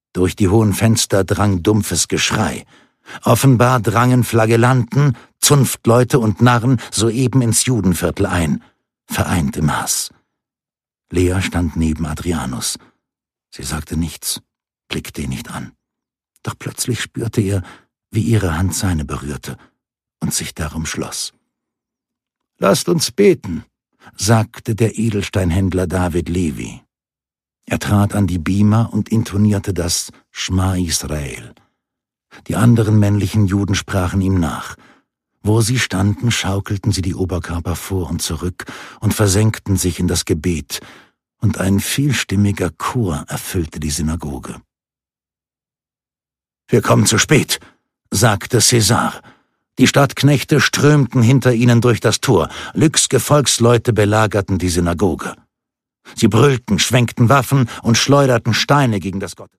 Durch die hohen Fenster drang dumpfes Geschrei. Offenbar drangen Flagellanten, Zunftleute und Narren soeben ins Judenviertel ein, vereint im Hass. Lea stand neben Adrianus. Sie sagte nichts, blickte ihn nicht an. Doch plötzlich spürte er, wie ihre Hand seine berührte und sich darum schloss. »Lasst uns beten«, sagte der Edelsteinhändler David Levi. Er trat an die Bima und intonierte das Schma Israel. Die anderen männlichen Juden sprachen ihm nach. Wo sie standen, schaukelten sie die Oberkörper vor und zurück und versenkten sich in das Gebet, und ein vielstimmiger Chor erfüllte die Synagoge. »Wir kommen zu spät«, sagte Cäsar. Die Stadtknechte strömten hinter ihnen durch das Tor. Lyks Gefolgsleute belagerten die Synagoge. Sie brüllten, schwenkten Waffen und schleuderten Steine gegen das Gottes.